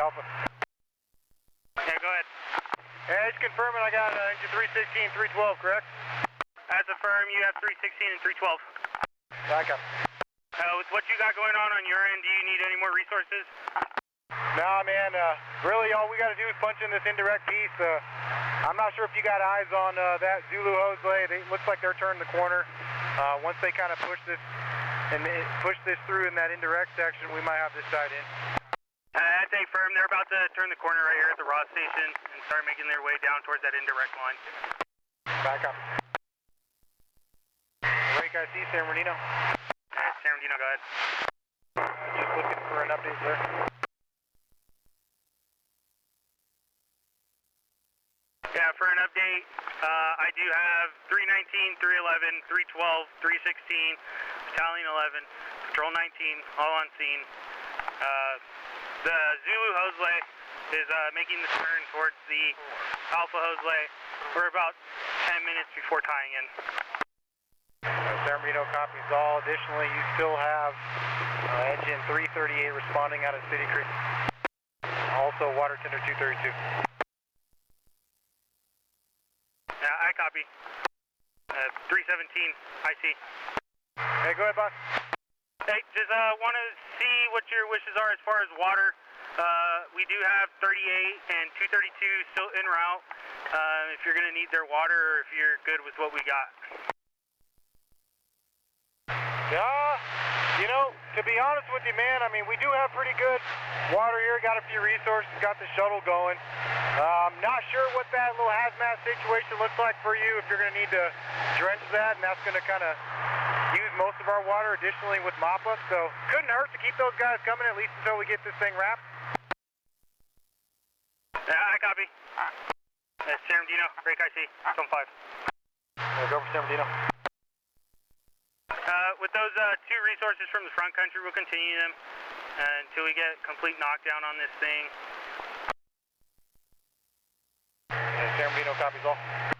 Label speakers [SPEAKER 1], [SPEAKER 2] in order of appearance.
[SPEAKER 1] Alpha.
[SPEAKER 2] Yeah, go ahead.
[SPEAKER 1] Hey, just confirming I got engine 316, 312, correct?
[SPEAKER 2] As a firm, you have 316 and 312.
[SPEAKER 1] Back up.
[SPEAKER 2] With what you got going on your end, do you need any more resources?
[SPEAKER 1] Nah, man, really all we got to do is punch in this indirect piece. I'm not sure if you got eyes on that Zulu hose lay. It looks like they're turning the corner. Once they kind of push this through in that indirect section, we might have this tied in.
[SPEAKER 2] That's a firm. They're about to turn the corner right here at the Ross station and start making their way down towards that indirect line.
[SPEAKER 1] Back up. Break IC, San Bernardino.
[SPEAKER 2] San Bernardino, go ahead.
[SPEAKER 1] Just looking for an update there.
[SPEAKER 2] Yeah, for an update, I do have 319, 311, 312, 316, Battalion 11, Patrol 19, all on scene. The Zulu hose lay is making the turn towards the Alpha hose lay. We're about 10 minutes before tying in.
[SPEAKER 1] San Bernardino copies all. Additionally, you still have engine 338 responding out of City Creek. Also, water tender 232.
[SPEAKER 2] I copy. 317, IC.
[SPEAKER 1] Hey, go ahead, boss.
[SPEAKER 2] Hey, just want to see what your wishes are as far as water. We do have 38 and 232 still en route. If you're going to need their water or if you're good with what we got.
[SPEAKER 1] Yeah, you know, to be honest with you, man, I mean, we do have pretty good water here. Got a few resources, got the shuttle going. Not sure what that little hazmat situation looks like for you if you're going to need to drench that, and that's going to kind of use most of our water additionally with mop-up, so couldn't hurt to keep those guys coming at least until we get this thing wrapped.
[SPEAKER 2] Yeah, I copy. San Bernardino, break IC, zone 5.
[SPEAKER 1] Go for San Bernardino.
[SPEAKER 2] With those two resources from the front country, we'll continue them until we get complete knockdown on this thing.
[SPEAKER 1] San Bernardino copies all.